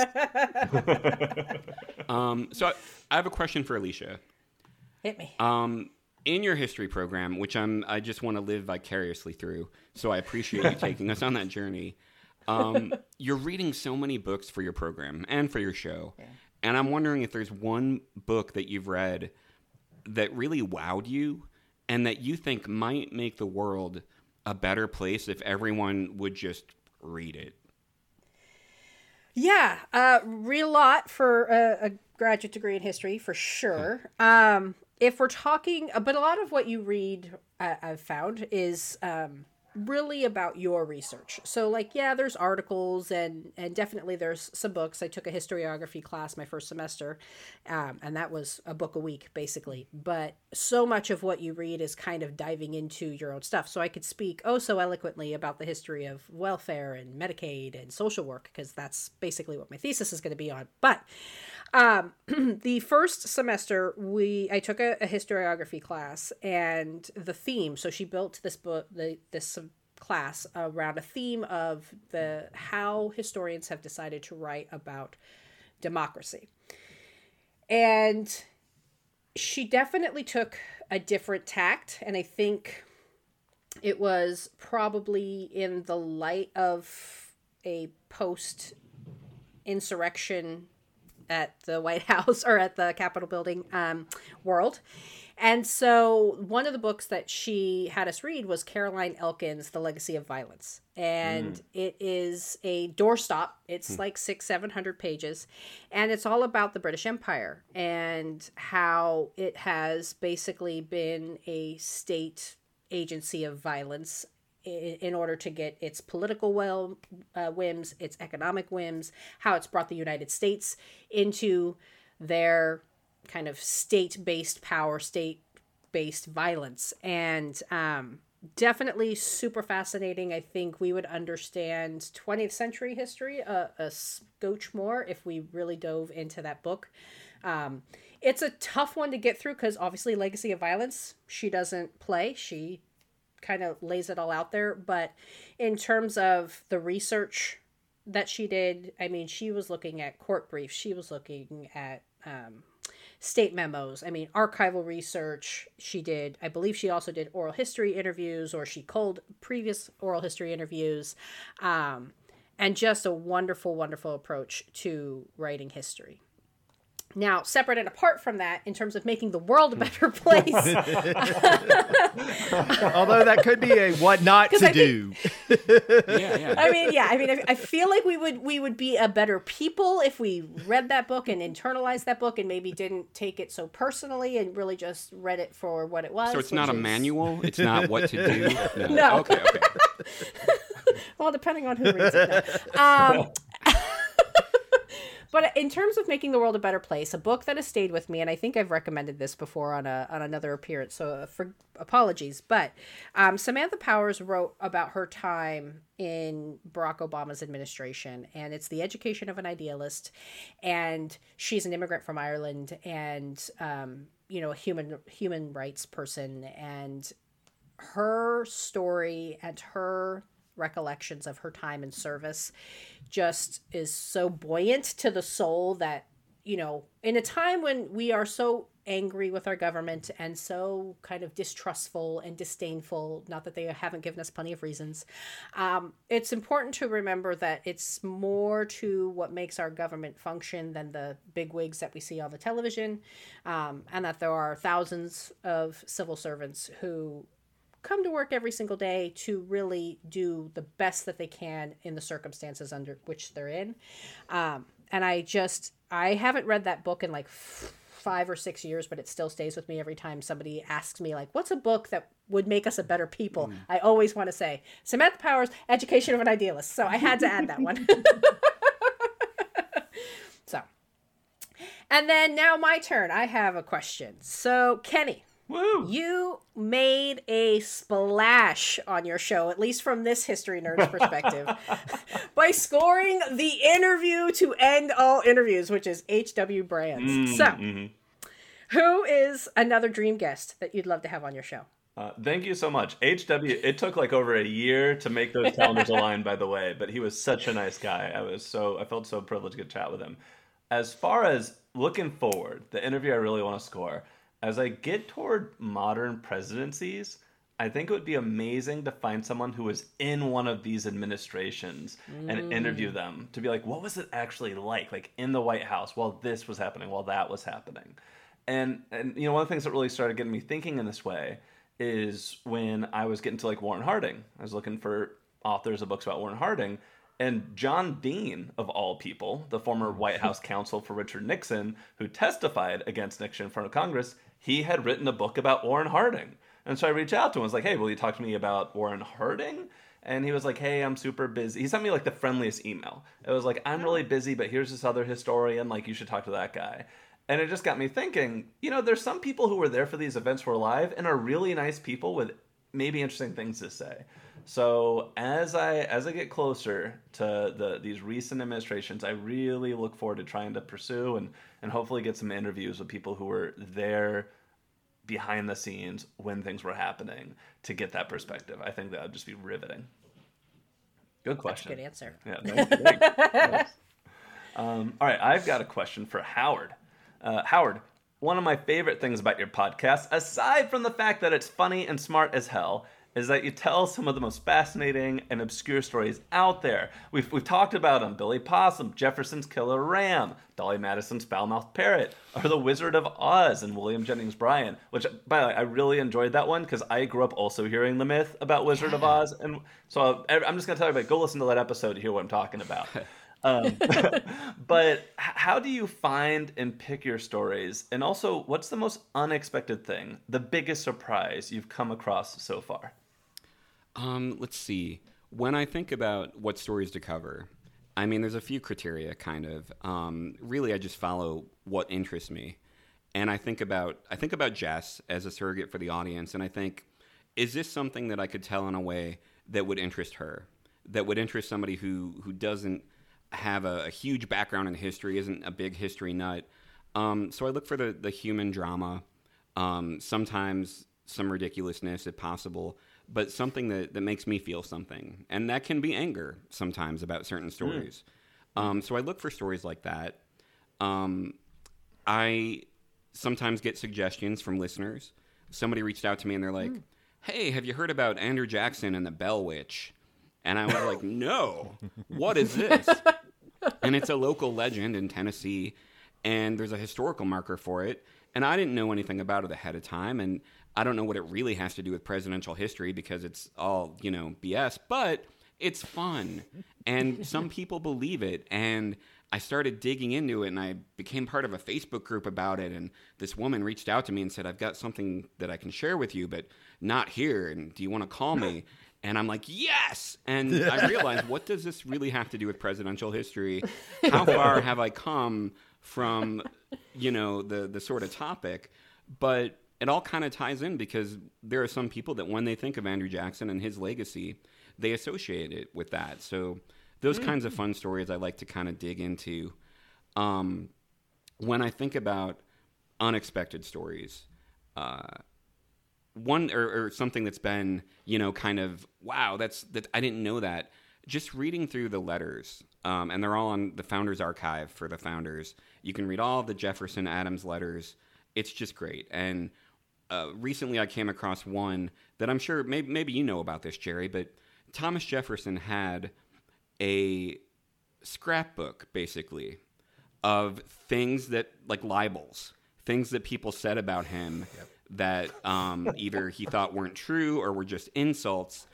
F: um, so I, I have a question for Alicia.
E: Hit me.
F: Um, in your history program, which I'm, I just want to live vicariously through, so I appreciate you taking us on that journey. Um, you're reading so many books for your program and for your show, yeah. and I'm wondering if there's one book that you've read that really wowed you and that you think might make the world a better place if everyone would just read it.
E: Yeah, uh, read a lot for a, a graduate degree in history, for sure. Um, if we're talking, but a lot of what you read, uh, I've found, is um, really about your research. So, like, yeah, there's articles and and definitely there's some books. I took a historiography class my first semester, um, and that was a book a week, basically. But so much of what you read is kind of diving into your own stuff. So I could speak oh so eloquently about the history of welfare and Medicaid and social work, because that's basically what my thesis is going to be on. But um, the first semester, we I took a, a historiography class, and the theme. So she built this book, the this class around a theme of the how historians have decided to write about democracy, and she definitely took a different tact, and I think it was probably in the light of a post-insurrection at the White House or at the Capitol building um, world. And so one of the books that she had us read was Caroline Elkins' The Legacy of Violence. And mm. it is a doorstop. It's mm. like six, seven hundred pages. And it's all about the British Empire and how it has basically been a state agency of violence in, in order to get its political well, uh, whims, its economic whims, how it's brought the United States into their kind of state-based power, state-based violence. And um, definitely super fascinating. I think we would understand twentieth century history a, a scotch more if we really dove into that book. Um, it's a tough one to get through because obviously Legacy of Violence, she doesn't play. She kind of lays it all out there. But in terms of the research that she did, I mean, she was looking at court briefs. She was looking at um, state memos. I mean, archival research. She did, I believe she also did oral history interviews, or she culled previous oral history interviews. Um, and just a wonderful, wonderful approach to writing history. Now, separate and apart from that, in terms of making the world a better place.
B: Although that could be a what not to
E: I
B: do.
E: Think,
F: yeah, yeah.
E: I mean, yeah. I mean, I, I feel like we would we would be a better people if we read that book and internalized that book and maybe didn't take it so personally and really just read it for what it was.
F: So it's not a
E: is...
F: manual? It's not what to do? No.
E: No.
F: Okay, okay.
E: Well, depending on who reads it. No. Um, But in terms of making the world a better place, a book that has stayed with me, and I think I've recommended this before on a on another appearance, so for apologies, but um, Samantha Powers wrote about her time in Barack Obama's administration, and it's The Education of an Idealist, and she's an immigrant from Ireland, and um, you know, a human human rights person, and her story and her recollections of her time in service just is so buoyant to the soul that, you know, in a time when we are so angry with our government and so kind of distrustful and disdainful, not that they haven't given us plenty of reasons, um, it's important to remember that it's more to what makes our government function than the bigwigs that we see on the television, um, and that there are thousands of civil servants who come to work every single day to really do the best that they can in the circumstances under which they're in. Um, and I just, I haven't read that book in like f- five or six years, but it still stays with me every time somebody asks me, like, what's a book that would make us a better people? Mm. I always want to say, Samantha Powers, Education of an Idealist. So I had to add that one. So, and then now my turn. I have a question. So, Kenny.
D: Woo.
E: You made a splash on your show, at least from this history nerd's perspective, by scoring the interview to end all interviews, which is H W Brands. Mm, so, mm-hmm. Who is another dream guest that you'd love to have on your show?
D: Uh, thank you so much. H W, it took like over a year to make those calendars align, by the way, but he was such a nice guy. I was so, I felt so privileged to get to chat with him. As far as looking forward, the interview I really want to score, as I get toward modern presidencies, I think it would be amazing to find someone who was in one of these administrations mm. and interview them to be like, what was it actually like, like in the White House while this was happening, while that was happening? And, and you know, one of the things that really started getting me thinking in this way is when I was getting to like Warren Harding. I was looking for authors of books about Warren Harding. And John Dean, of all people, the former White House counsel for Richard Nixon, who testified against Nixon in front of Congress, he had written a book about Warren Harding. And so I reached out to him. I was like, hey, will you talk to me about Warren Harding? And he was like, hey, I'm super busy. He sent me like the friendliest email. It was like, I'm really busy, but here's this other historian. Like, you should talk to that guy. And it just got me thinking, you know, there's some people who were there for these events who are alive and are really nice people with maybe interesting things to say. So as I as I get closer to the these recent administrations, I really look forward to trying to pursue and, and hopefully get some interviews with people who were there behind the scenes when things were happening to get that perspective. I think that would just be riveting. Good question.
E: That's a good answer.
D: Yeah, thanks, thanks. Um, all right, I've got a question for Howard. Uh, Howard, one of my favorite things about your podcast, aside from the fact that it's funny and smart as hell, is that you tell some of the most fascinating and obscure stories out there. We've we've talked about them: Billy Possum, Jefferson's killer ram, Dolly Madison's foul-mouthed parrot, or the Wizard of Oz and William Jennings Bryan. Which, by the way, I really enjoyed that one because I grew up also hearing the myth about Wizard yeah. of Oz, and so I'm just gonna tell everybody, go listen to that episode to hear what I'm talking about. um, but how do you find and pick your stories? And also, what's the most unexpected thing, the biggest surprise you've come across so far?
F: Um, let's see. When I think about what stories to cover, I mean, there's a few criteria, kind of. Um, really, I just follow what interests me, and I think about I think about Jess as a surrogate for the audience, and I think, is this something that I could tell in a way that would interest her, that would interest somebody who who doesn't have a, a huge background in history, isn't a big history nut, Um, so I look for the, the human drama, um, sometimes some ridiculousness if possible, but something that, that makes me feel something. And that can be anger sometimes about certain stories. Mm. Um, so I look for stories like that. Um, I sometimes get suggestions from listeners. Somebody reached out to me and they're like, mm. hey, have you heard about Andrew Jackson and the Bell Witch? And I was like, no, what is this? And it's a local legend in Tennessee, and there's a historical marker for it. And I didn't know anything about it ahead of time, and I don't know what it really has to do with presidential history because it's all, you know, B S, but it's fun. And some people believe it, and I started digging into it, and I became part of a Facebook group about it, and this woman reached out to me and said, I've got something that I can share with you, but not here, and do you want to call me? And I'm like, yes! And I realized, what does this really have to do with presidential history? How far have I come from, you know, the, the sort of topic? But it all kind of ties in because there are some people that when they think of Andrew Jackson and his legacy, they associate it with that. So those mm. kinds of fun stories I like to kind of dig into. Um, when I think about unexpected stories, uh, one or, or something that's been, you know, kind of, wow, that's that I didn't know that. Just reading through the letters, um, and they're all on the Founders Archive for the founders. You can read all the Jefferson Adams letters. It's just great. And uh, recently I came across one that I'm sure maybe, maybe you know about this, Jerry, but Thomas Jefferson had a scrapbook, basically, of things that, like libels, things that people said about him yep. that um, either he thought weren't true or were just insults.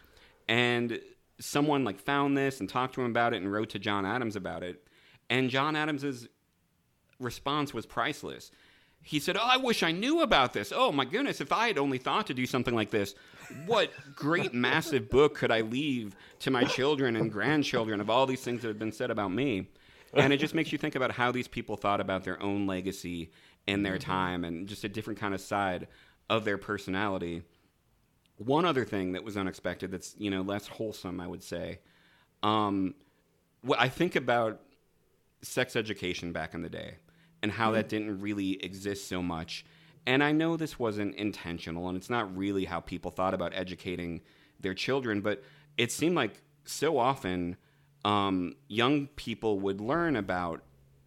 F: And someone like found this and talked to him about it and wrote to John Adams about it. And John Adams's response was priceless. He said, oh, I wish I knew about this. Oh, my goodness, if I had only thought to do something like this, what great, massive book could I leave to my children and grandchildren of all these things that have been said about me? And it just makes you think about how these people thought about their own legacy in their time and just a different kind of side of their personality. One other thing that was unexpected that's, you know, less wholesome, I would say. Um, what I think about sex education back in the day and how mm-hmm. that didn't really exist so much. And I know this wasn't intentional, and it's not really how people thought about educating their children, but it seemed like so often um, young people would learn about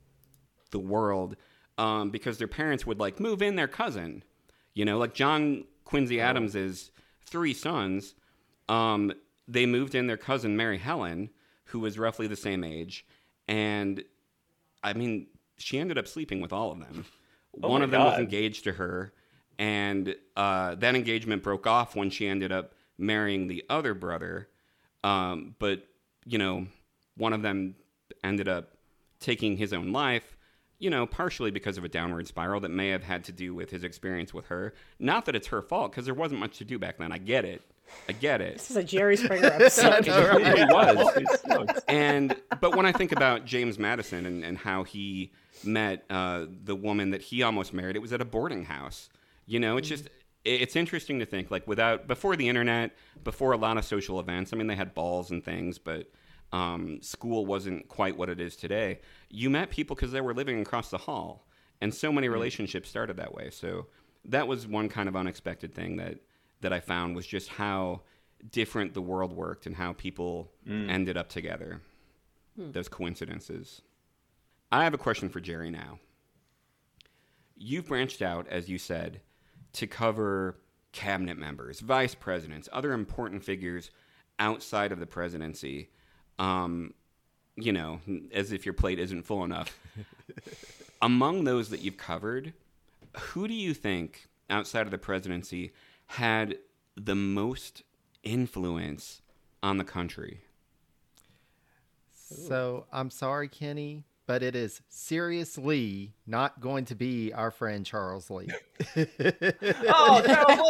F: the world um, because their parents would, like, move in their cousin. You know, like John Quincy oh. Adams's three sons, um, they moved in their cousin Mary Helen, who was roughly the same age, and, I mean, she ended up sleeping with all of them. Oh One of them God. was engaged to her, and uh, that engagement broke off when she ended up marrying the other brother. Um, but, you know, one of them ended up taking his own life, you know, partially because of a downward spiral that may have had to do with his experience with her. Not that it's her fault, because there wasn't much to do back then. I get it. I get it.
E: This is a Jerry Springer episode.
F: It really was. And, but when I think about James Madison and, and how he met uh, the woman that he almost married, it was at a boarding house. You know, it's just, it's interesting to think, like, without, before the internet, before a lot of social events, I mean, they had balls and things, but um, school wasn't quite what it is today. You met people because they were living across the hall, and so many relationships started that way. So that was one kind of unexpected thing that, that I found, was just how different the world worked and how people mm. ended up together. Hmm. Those coincidences. I have a question for Jerry now. You've branched out, as you said, to cover cabinet members, vice presidents, other important figures outside of the presidency. Um, you know, as if your plate isn't full enough. Among those that you've covered, who do you think, outside of the presidency, had the most influence on the country?
B: So, I'm sorry, Kenny, but it is seriously not going to be our friend Charles Lee.
D: Oh, Charles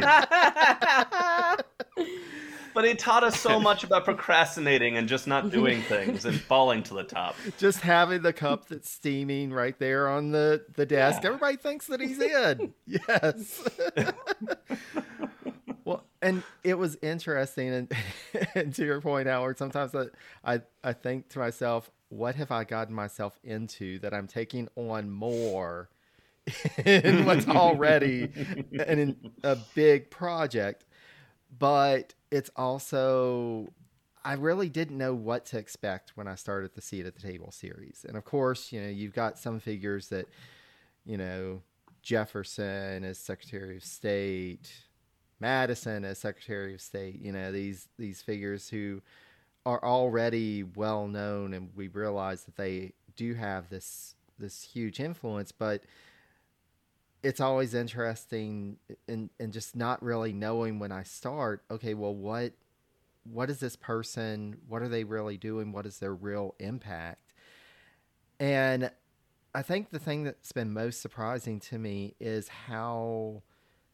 D: Lee! But he taught us so much about procrastinating and just not doing things and falling to the top.
B: Just having the cup that's steaming right there on the, the desk. Yeah. Everybody thinks that he's in. Yes. Well, And it was interesting, and, and to your point, Howard, sometimes I, I I think to myself, what have I gotten myself into that I'm taking on more in what's already an, a big project? But it's also, I really didn't know what to expect when I started the Seat at the Table series. And of course, you know, you've got some figures that, you know, Jefferson as Secretary of State, Madison as Secretary of State, you know, these these figures who are already well known, and we realize that they do have this this huge influence, but it's always interesting and and just not really knowing when I start, okay, well, what what is this person, what are they really doing, what is their real impact? And I think the thing that's been most surprising to me is how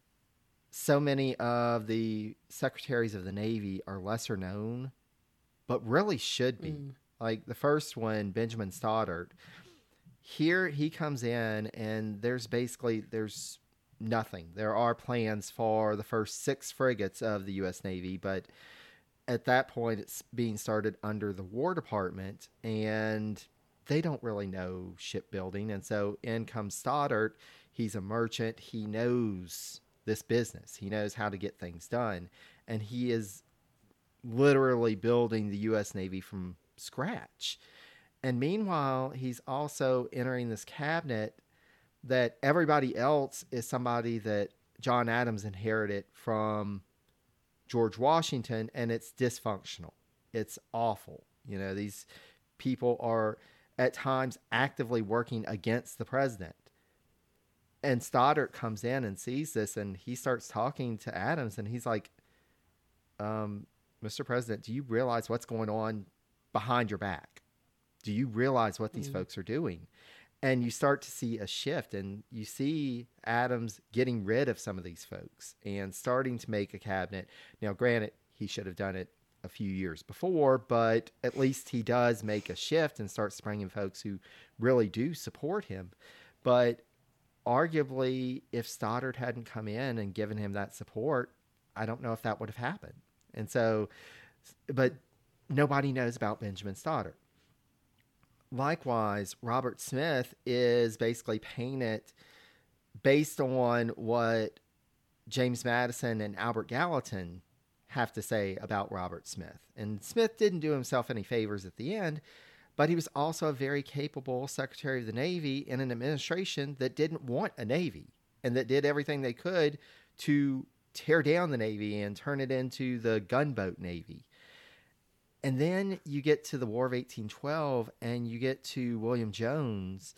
B: so many of the secretaries of the Navy are lesser known, but really should be. Mm. Like the first one, Benjamin Stoddert, here he comes in and there's basically, there's nothing. There are plans for the first six frigates of the U S Navy, but at that point it's being started under the War Department and they don't really know shipbuilding. And so in comes Stoddert. He's a merchant. He knows this business. He knows how to get things done. And he is literally building the U S Navy from scratch. And meanwhile, he's also entering this cabinet that everybody else is somebody that John Adams inherited from George Washington, and it's dysfunctional. It's awful. You know, these people are at times actively working against the president. And Stoddert comes in and sees this, and he starts talking to Adams, and he's like, um, Mister President, do you realize what's going on behind your back? Do you realize what these mm. folks are doing? And you start to see a shift, and you see Adams getting rid of some of these folks and starting to make a cabinet. Now, granted, he should have done it a few years before, but at least he does make a shift and starts bringing folks who really do support him. But arguably, if Stoddert hadn't come in and given him that support, I don't know if that would have happened. And so, but nobody knows about Benjamin Stoddert. Likewise, Robert Smith is basically painted based on what James Madison and Albert Gallatin have to say about Robert Smith. And Smith didn't do himself any favors at the end, but he was also a very capable Secretary of the Navy in an administration that didn't want a Navy and that did everything they could to tear down the Navy and turn it into the gunboat Navy. And then you get to the War of eighteen twelve and you get to William Jones.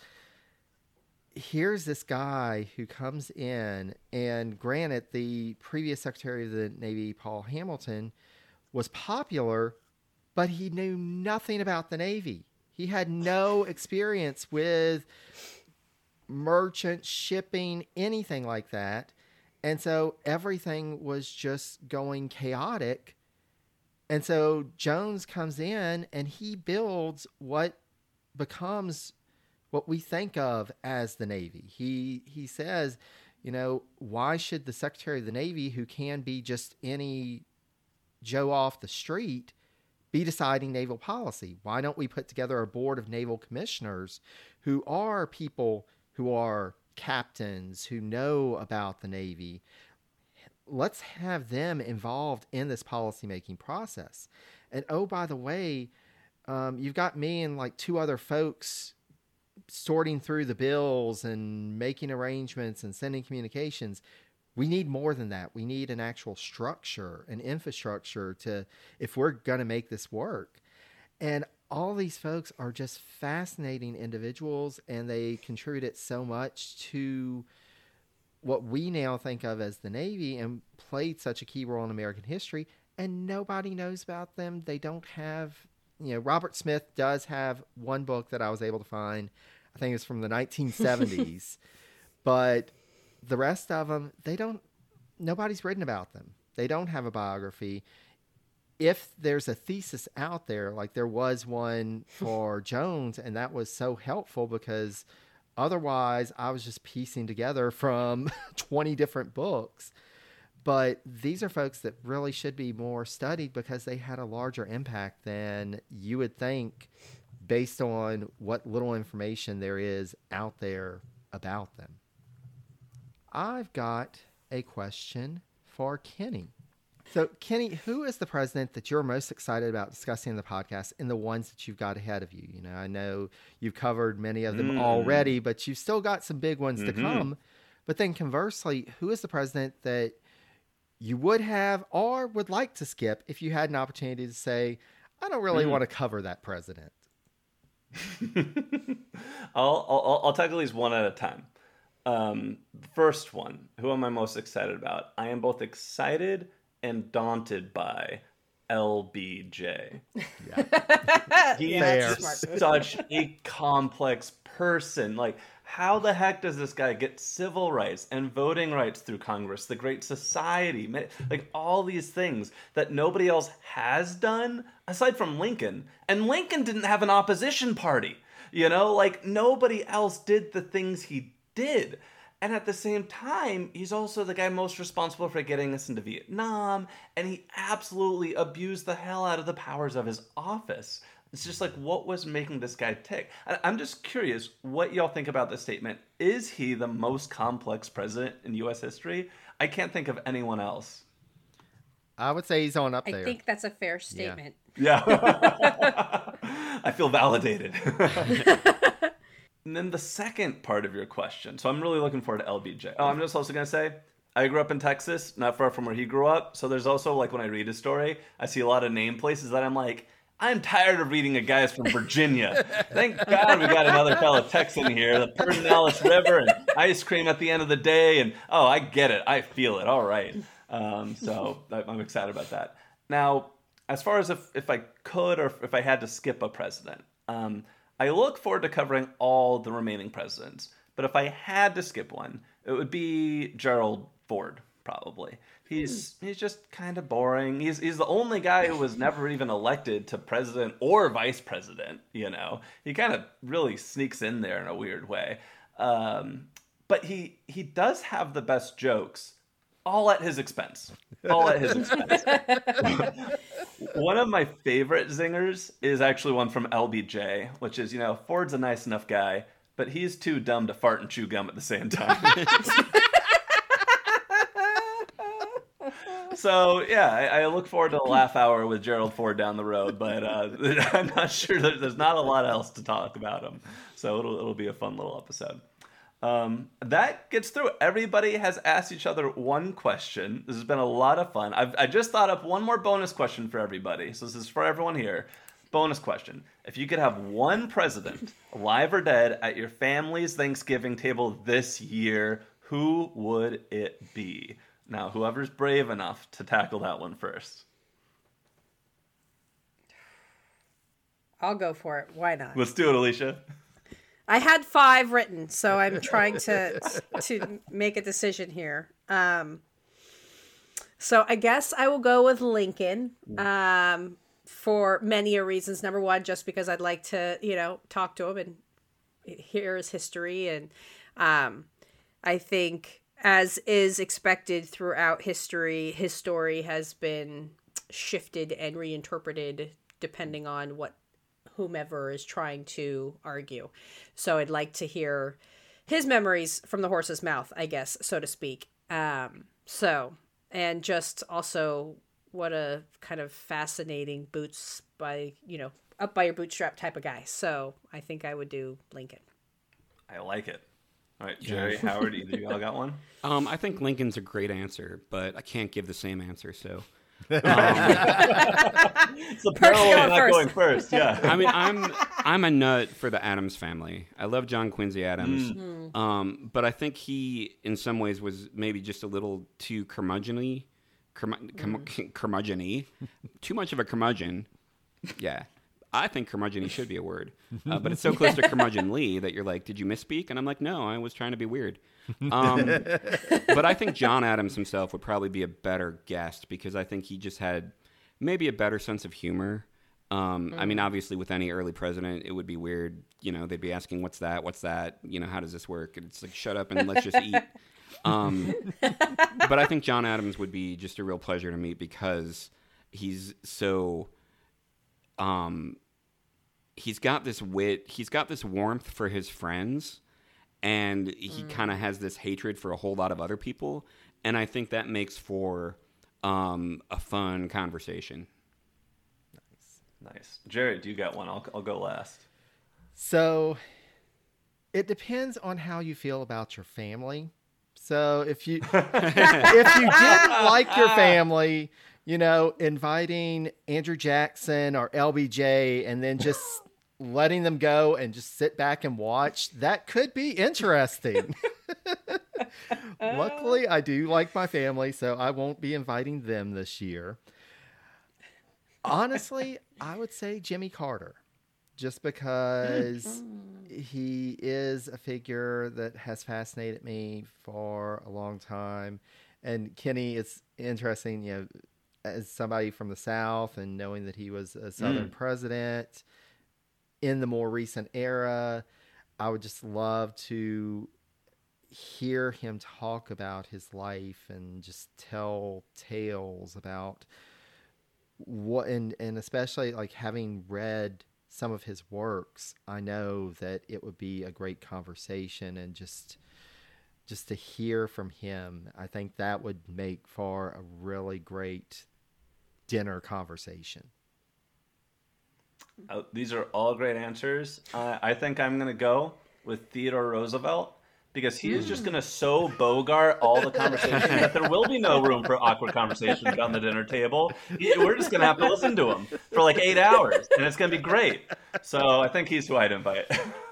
B: Here's this guy who comes in, and granted, the previous Secretary of the Navy, Paul Hamilton, was popular, but he knew nothing about the Navy. He had no experience with merchant shipping, anything like that. And so everything was just going chaotic. And so Jones comes in and he builds what becomes what we think of as the Navy. He he says, you know, why should the Secretary of the Navy, who can be just any Joe off the street, be deciding naval policy? Why don't we put together a board of naval commissioners who are people who are captains, who know about the Navy? Let's have them involved in this policymaking process. And oh, by the way, um, you've got me and like two other folks sorting through the bills and making arrangements and sending communications. We need more than that. We need an actual structure, an infrastructure to, if we're going to make this work. And all these folks are just fascinating individuals, and they contributed so much to what we now think of as the Navy and played such a key role in American history, and nobody knows about them. They don't have, you know, Robert Smith does have one book that I was able to find. I think it's from the nineteen seventies, but the rest of them, they don't, nobody's written about them. They don't have a biography. If there's a thesis out there, like there was one for Jones, and that was so helpful because otherwise I was just piecing together from twenty different books. But these are folks that really should be more studied because they had a larger impact than you would think based on what little information there is out there about them. I've got a question for Kenny. So, Kenny, who is the president that you're most excited about discussing in the podcast and the ones that you've got ahead of you? You know, I know you've covered many of them mm. already, but you've still got some big ones mm-hmm. to come. But then conversely, who is the president that you would have or would like to skip if you had an opportunity to say, I don't really mm. want to cover that president?
D: I'll, I'll, I'll tackle these one at a time. Um, the first one, who am I most excited about? I am both excited and daunted by L B J. Yeah. He
E: yeah,
D: is such a complex person. Like, how the heck does this guy get civil rights and voting rights through Congress, the Great Society, like all these things that nobody else has done aside from Lincoln? And Lincoln didn't have an opposition party, you know, like nobody else did the things he did. And at the same time, he's also the guy most responsible for getting us into Vietnam, and he absolutely abused the hell out of the powers of his office. It's just like, what was making this guy tick? I'm just curious what y'all think about this statement. Is he the most complex president in U S history? I can't think of anyone else.
B: I would say he's on up
E: I
B: there.
E: I think that's a fair statement.
D: Yeah. yeah. I feel validated. And then the second part of your question. So I'm really looking forward to L B J. Oh, I'm just also going to say, I grew up in Texas, not far from where he grew up. So there's also, like, when I read his story, I see a lot of name places that I'm like, I'm tired of reading a guy from Virginia. Thank God we got another fellow Texan here. The Pedernales River and ice cream at the end of the day. And, oh, I get it. I feel it. All right. Um, so I'm excited about that. Now, as far as if, if I could or if I had to skip a president, um, I look forward to covering all the remaining presidents. But if I had to skip one, it would be Gerald Ford, probably. He's he's just kind of boring. He's he's the only guy who was never even elected to president or vice president, you know. He kind of really sneaks in there in a weird way. Um, but he he does have the best jokes, all at his expense. All at his expense. One of my favorite zingers is actually one from L B J, which is, you know, Ford's a nice enough guy, but he's too dumb to fart and chew gum at the same time. So, yeah, I, I look forward to the laugh hour with Gerald Ford down the road, but uh, I'm not sure that there's not a lot else to talk about him. So it'll it'll be a fun little episode. Um, that gets through. Everybody has asked each other one question. This has been a lot of fun. I've I just thought up one more bonus question for everybody. So this is for everyone here. Bonus question. If you could have one president, alive or dead, at your family's Thanksgiving table this year, who would it be? Now, whoever's brave enough to tackle that one first.
E: I'll go for it. Why not?
D: Let's do it, Alicia.
E: I had five written, so I'm trying to to make a decision here. Um, so I guess I will go with Lincoln um, for many reasons. Number one, just because I'd like to, you know, talk to him and hear his history. And um, I think, as is expected throughout history, his story has been shifted and reinterpreted depending on what whomever is trying to argue. So I'd like to hear his memories from the horse's mouth, I guess, so to speak. Um, so, and just also what a kind of fascinating boots by, you know, up by your bootstrap type of guy. So I think I would do Lincoln.
D: I like it. All right, Jerry, yeah. Howard, either of y'all got one?
F: Um, I think Lincoln's a great answer, but I can't give the same answer, so...
D: Um, so apparently not first. Going first, yeah.
F: I mean, I'm I'm a nut for the Adams family. I love John Quincy Adams, mm. um, but I think he, in some ways, was maybe just a little too curmudgeon-y. Curm- mm. Curmudgeon-y. Too much of a curmudgeon. Yeah. I think curmudgeon-y should be a word, uh, but it's so close to curmudgeon-ly that you're like, did you misspeak? And I'm like, no, I was trying to be weird. Um, but I think John Adams himself would probably be a better guest because I think he just had maybe a better sense of humor. Um, mm. I mean, obviously, with any early president, it would be weird. You know, they'd be asking, what's that? What's that? You know, how does this work? And it's like, shut up and let's just eat. Um, but I think John Adams would be just a real pleasure to meet because he's so, um, he's got this wit, he's got this warmth for his friends, and he mm. kind of has this hatred for a whole lot of other people. And I think that makes for um, a fun conversation.
D: Nice. Nice. Jared, you got one. I'll, I'll go last.
B: So it depends on how you feel about your family. So if you if you didn't like your family, you know, inviting Andrew Jackson or L B J and then just letting them go and just sit back and watch, that could be interesting. Luckily, I do like my family, so I won't be inviting them this year. Honestly, I would say Jimmy Carter, just because he is a figure that has fascinated me for a long time. And Kenny, it's interesting, you know, as somebody from the South and knowing that he was a Southern mm. president in the more recent era, I would just love to hear him talk about his life and just tell tales about what, and, and especially like having read some of his works, I know that it would be a great conversation, and just just to hear from him, I think that would make for a really great dinner conversation.
D: Uh, these are all great answers. Uh, I think I'm going to go with Theodore Roosevelt, because he is just going to so bogart all the conversation that there will be no room for awkward conversations around the dinner table. We're just going to have to listen to him for like eight hours, and it's going to be great. So I think he's who I'd invite.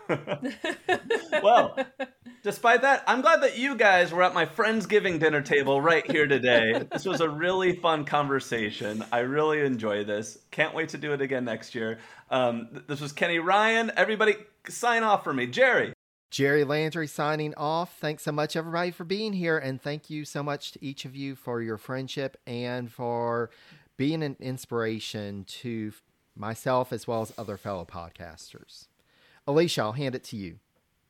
D: Well, despite that, I'm glad that you guys were at my Friendsgiving dinner table right here today. This was a really fun conversation. I really enjoy this. Can't wait to do it again next year. Um, this was Kenny Ryan. Everybody sign off for me. Jerry.
B: Jerry Landry signing off. Thanks so much, everybody, for being here. And thank you so much to each of you for your friendship and for being an inspiration to myself as well as other fellow podcasters. Alicia, I'll hand it to you.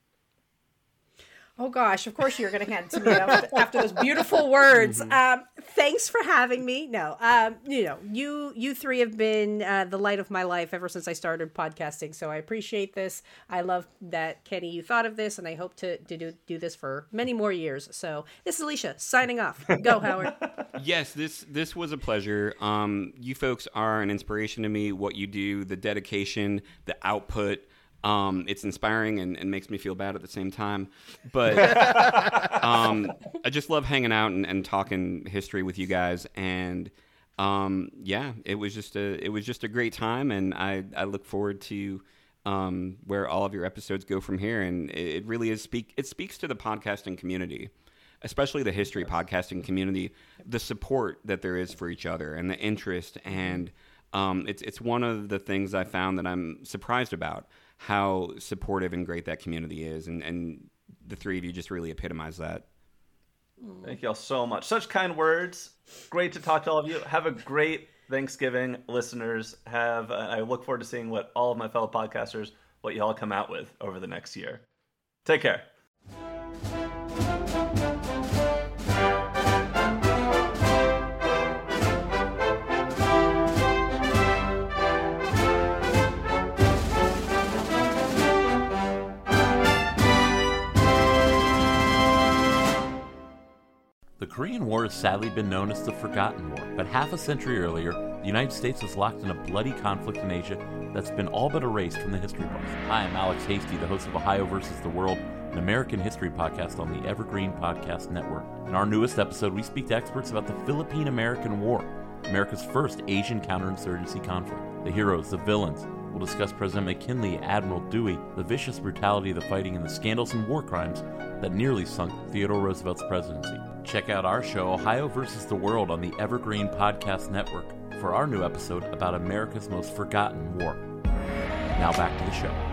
E: Oh, gosh, of course you're going to hand it to me after, after those beautiful words. Mm-hmm. Um, thanks for having me. No, um, you know, you you three have been uh, the light of my life ever since I started podcasting. So I appreciate this. I love that, Kenny, you thought of this, and I hope to, to do, do this for many more years. So this is Alicia signing off. Go, Howard.
F: Yes, this this was a pleasure. Um, you folks are an inspiration to me. What you do, the dedication, the output. Um, it's inspiring and, and makes me feel bad at the same time. But um, I just love hanging out and, and talking history with you guys. And um, yeah, it was just a it was just a great time. And I, I look forward to um, where all of your episodes go from here. And it, it really is speak it speaks to the podcasting community, especially the history podcasting community, the support that there is for each other and the interest. And um, it's it's one of the things I found that I'm surprised about, how supportive and great that community is. And, and the three of you just really epitomize that.
D: Thank you all so much. Such kind words. Great to talk to all of you. Have a great Thanksgiving, listeners. Have uh, I look forward to seeing what all of my fellow podcasters, what you all come out with over the next year. Take care.
G: The Korean War has sadly been known as the Forgotten War, but half a century earlier, the United States was locked in a bloody conflict in Asia that's been all but erased from the history books. Hi, I'm Alex Hasty, the host of Ohio versus the World, an American history podcast on the Evergreen Podcast Network. In our newest episode, we speak to experts about the Philippine-American War, America's first Asian counterinsurgency conflict. The heroes, the villains. We'll discuss President McKinley, Admiral Dewey, the vicious brutality of the fighting, and the scandals and war crimes that nearly sunk Theodore Roosevelt's presidency. Check out our show, Ohio versus the World, on the Evergreen Podcast Network for our new episode about America's most forgotten war. Now back to the show.